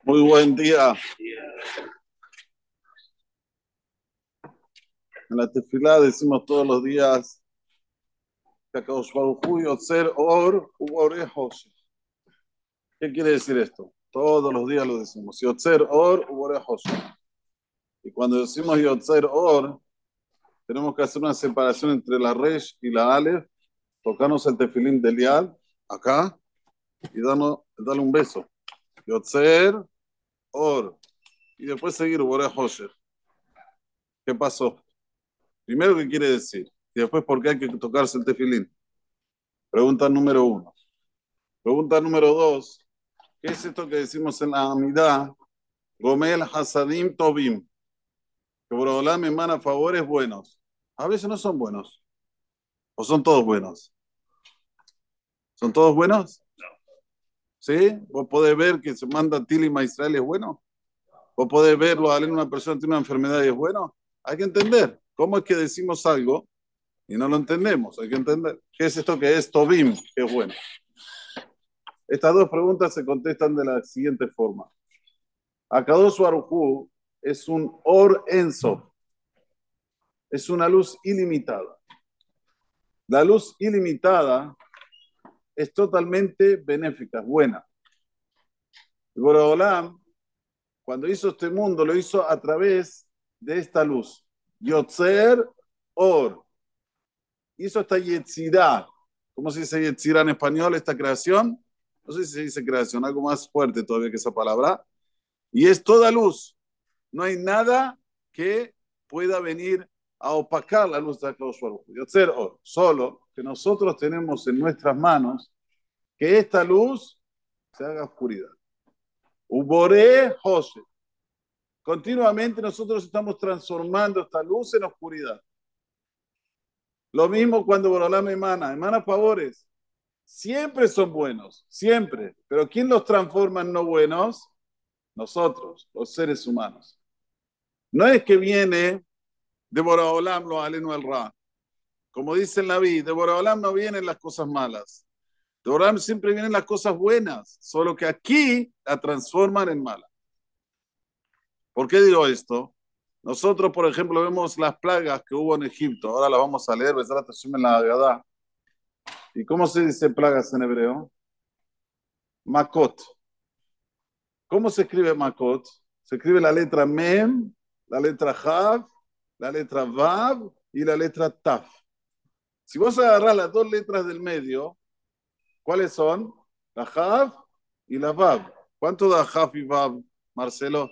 Muy buen día. En la tefilá decimos todos los días, "Kakadosh Baruj Hu Yotzer Or Uboreh Hoshech". ¿Qué quiere decir esto? Todos los días lo decimos. Yotzer Or Uboreh Hoshech. Y cuando decimos Yotzer Or, tenemos que hacer una separación entre la Resh y la Aleph, tocarnos el tefilín del Yal, acá, y darle un beso. Yotzer Or. Y después seguir Uboreh Hoshech. ¿Qué pasó? Primero, ¿qué quiere decir? Y después, ¿por qué hay que tocarse el tefilín? Pregunta número uno. Pregunta número dos. ¿Qué es esto que decimos en la Amidá? Gomel Hasadim Tobim. Que Borobolá me emana favores buenos. A veces no son buenos. ¿O son todos buenos? ¿Son todos buenos? ¿Sí? ¿Vos podés ver que se manda Tilima a Israel es bueno? ¿Vos podés verlo a una persona que tiene una enfermedad y es bueno? Hay que entender. ¿Cómo es que decimos algo y no lo entendemos? Hay que entender. ¿Qué es esto que es Tobim? Que es bueno. Estas dos preguntas se contestan de la siguiente forma. Akadosh Baruj Hu es un Or Ensof, es una luz ilimitada. La luz ilimitada es totalmente benéfica, es buena. El Boreolam, cuando hizo este mundo, lo hizo a través de esta luz. Yotzer Or. Hizo esta yetzirá. ¿Cómo se dice yetzirá en español, esta creación? No sé si se dice creación, algo más fuerte todavía que esa palabra. Y es toda luz. No hay nada que pueda venir a opacar la luz de Akadosh Baruj Hu. Yotzer Or. Solo que nosotros tenemos en nuestras manos que esta luz se haga oscuridad. Uboré José. Continuamente nosotros estamos transformando esta luz en oscuridad. Lo mismo cuando Borolam emana favores. Siempre son buenos, siempre. Pero ¿quién los transforma en no buenos? Nosotros, los seres humanos. No es que viene de Borolam lo aleno al Ra. Como dice en la vida, de Borolam no vienen las cosas malas. De Borolam siempre vienen las cosas buenas, solo que aquí la transforman en mala. ¿Por qué digo esto? Nosotros, por ejemplo, vemos las plagas que hubo en Egipto. Ahora las vamos a leer, Besrat Hashem en la Haggadah. ¿Y cómo se dice plagas en hebreo? Makot. ¿Cómo se escribe Makot? Se escribe la letra Mem, la letra Jav, la letra Vav y la letra Taf. Si vos agarrás las dos letras del medio, ¿cuáles son? La Jav y la Vav. ¿Cuánto da Jav y Vav, Marcelo?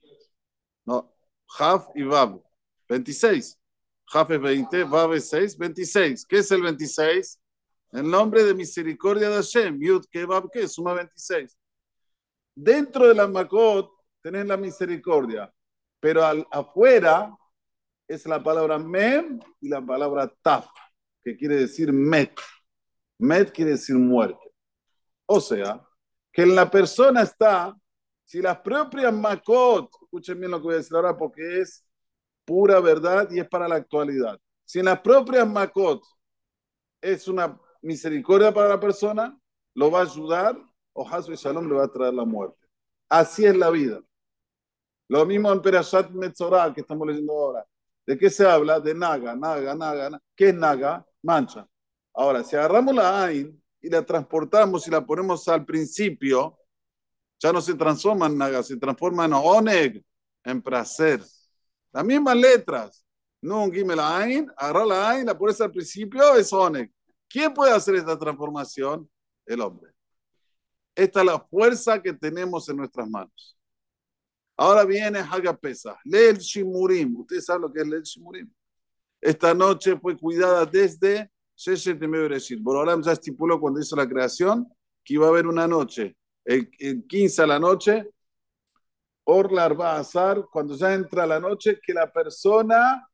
No, Jav y Vav. 26. Jav es 20, Vav es 6, 26. ¿Qué es el 26? El nombre de misericordia de Hashem. Yud, que Vav, ¿qué? Suma 26. Dentro de la Makot tenés la misericordia, pero afuera es la palabra Mem y la palabra Taf, que quiere decir Met. Met quiere decir muerte. O sea, que en la persona está, si las propias Makot, escuchen bien lo que voy a decir ahora porque es pura verdad y es para la actualidad. Si en las propias Makot es una misericordia para la persona, lo va a ayudar, o Hasu y Shalom le va a traer la muerte. Así es la vida. Lo mismo en Perashat Metzorah que estamos leyendo ahora. ¿De qué se habla? De Naga, Naga, Naga, Naga. ¿Qué es Naga? Mancha. Ahora, si agarramos la Ain y la transportamos y la ponemos al principio, ya no se transforma en Naga, se transforma en Oneg, en placer. Las mismas letras. Nun, Gimel, Ain, agarrar la Ain, la pones al principio, es Oneg. ¿Quién puede hacer esta transformación? El hombre. Esta es la fuerza que tenemos en nuestras manos. Ahora viene Haga Pesach, Leil Shimurim. Ustedes saben lo que es Leil Shimurim. Esta noche fue cuidada desde Sheshet Bereshit. Borolam ya estipuló cuando hizo la creación que iba a haber una noche, el 15 a la noche, Orlar va a azar, cuando ya entra la noche, que la persona,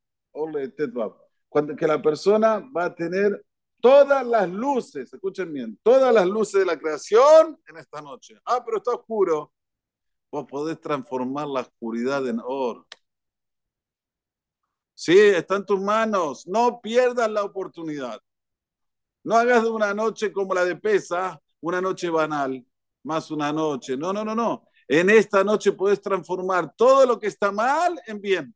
que la persona va a tener todas las luces, escuchen bien, todas las luces de la creación en esta noche. Ah, pero está oscuro. Vos podés transformar la oscuridad en oro. Sí, está en tus manos. No pierdas la oportunidad. No hagas de una noche como la de Pesa, una noche banal, más una noche. No, no, no, no. En esta noche puedes transformar todo lo que está mal en bien.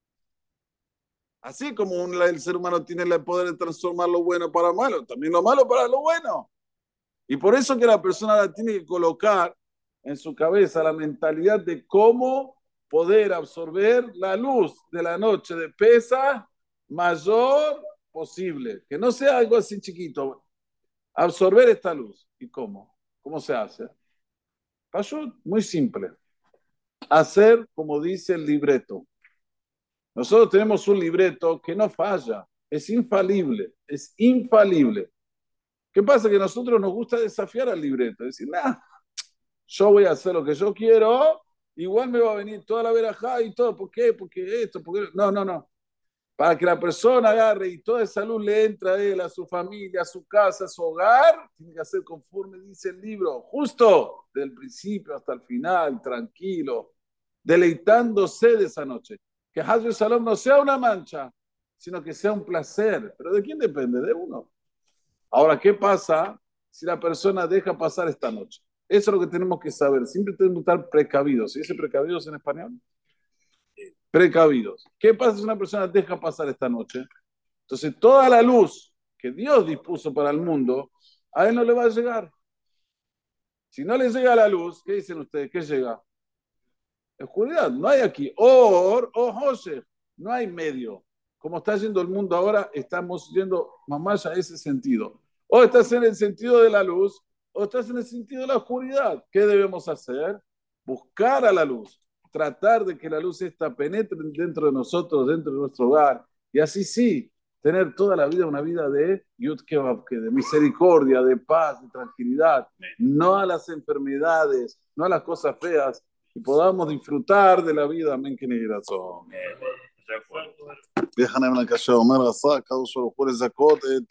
Así como el ser humano tiene el poder de transformar lo bueno para malo, también lo malo para lo bueno. Y por eso que la persona la tiene que colocar en su cabeza la mentalidad de cómo poder absorber la luz de la noche de pesa mayor posible. Que no sea algo así chiquito. Absorber esta luz. ¿Y cómo? ¿Cómo se hace? Pasó muy simple. Hacer como dice el libreto. Nosotros tenemos un libreto que no falla, es infalible, es infalible. ¿Qué pasa? Que a nosotros nos gusta desafiar al libreto, decir, nah, yo voy a hacer lo que yo quiero, igual me va a venir toda la verajá y todo, ¿por qué? Porque esto, porque no, no, no. Para que la persona agarre y toda esa luz le entre a él, a su familia, a su casa, a su hogar, tiene que hacer conforme dice el libro, justo del principio hasta el final, tranquilo, deleitándose de esa noche. Que Hazbe Salom no sea una mancha, sino que sea un placer. ¿Pero de quién depende? De uno. Ahora, ¿qué pasa si la persona deja pasar esta noche? Eso es lo que tenemos que saber. Siempre tenemos que estar precavidos. ¿Se dice precavidos en español? Precavidos. ¿Qué pasa si una persona deja pasar esta noche? Entonces, toda la luz que Dios dispuso para el mundo, a él no le va a llegar. Si no le llega la luz, ¿qué dicen ustedes? ¿Qué llega? Oscuridad. No hay aquí. O José. No hay medio. Como está yendo el mundo ahora, estamos yendo más a ese sentido. O estás en el sentido de la luz, o estás en el sentido de la oscuridad. ¿Qué debemos hacer? Buscar a la luz. Tratar de que la luz esta penetre dentro de nosotros, dentro de nuestro hogar. Y así sí, tener toda la vida una vida de Yud Kevavke, de misericordia, de paz, de tranquilidad. No a las enfermedades, no a las cosas feas, y podamos disfrutar de la vida. Amén, que ni razón. déjame en la calle, Omer, Raza, cada uno por el Zakot,